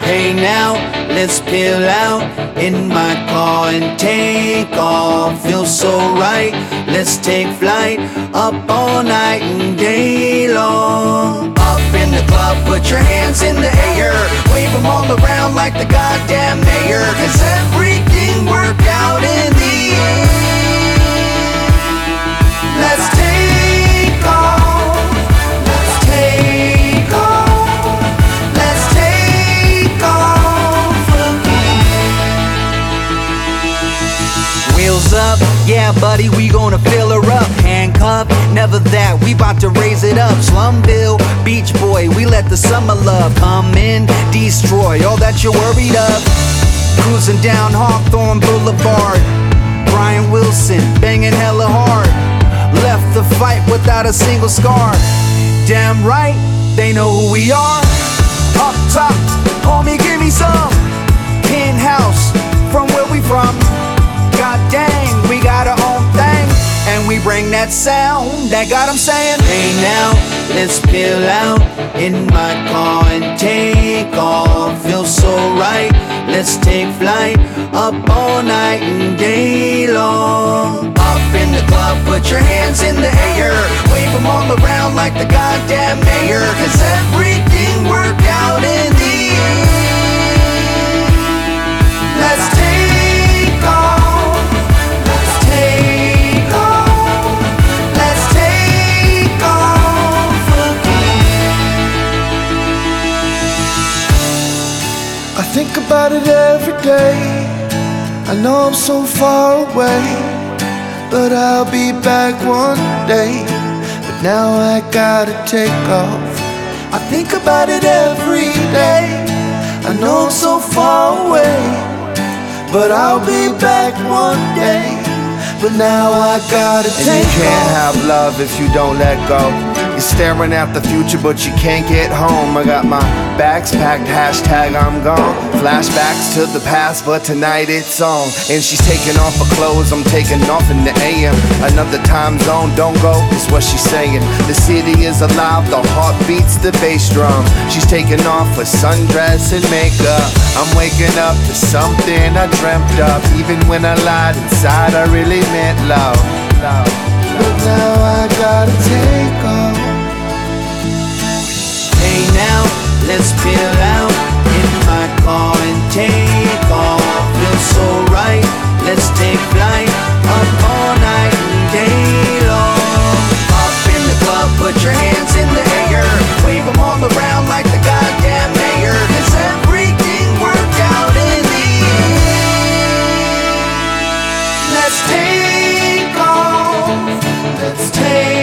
Hey now, let's peel out in my car and take off. Feels so right, let's take flight up all night and day long. Up in the club, put your hands in the air, wave them all around like the goddamn mayor. Cause everything worked out in the end. Let's take off, let's take off, let's take off again. Wheels up, yeah buddy, we gonna fill her up. Handcuffed, never that, we bout to raise it up. Slumville, Beach Boy, we let the summer love come in, destroy all that you're worried of. Cruising down Hawthorne Boulevard, Brian Wilson, banging hella hard. Left the fight without a single scar. Damn right, they know who we are. Up top, homie, give me some. Penthouse, from where we from. God dang, we got our own thing, and we bring that sound that got 'em saying, hey now, let's peel out in my car and take off. Feels so right, let's take flight up all night and day long. Up in the club, put your hands in the air, wave them all around like the goddamn mayor. Cause everything worked out in the end. Let's take off, let's take off, let's take off again. I think about it every day. I know I'm so far away, but I'll be back one day. But now I gotta take off. I think about it every day. I know I'm so far away, but I'll be back one day. But now I gotta take off. And you can't have love if you don't let go. You're staring at the future but you can't get home. I got my bags packed, hashtag I'm gone. Flashbacks to the past but tonight it's on. And she's taking off her clothes, I'm taking off in the AM. Another time zone, don't go, is what she's saying. The city is alive, the heart beats the bass drum. She's taking off her sundress and makeup. I'm waking up to something I dreamt of. Even when I lied inside I really meant love. But now I gotta take off. Hey now, let's peel out in my car and take off. Feels so right, let's take flight up all night and day long. Up in the club, put your hands in the air, wave them all around like the goddamn mayor. Cause everything worked out in the end. Let's take off, let's take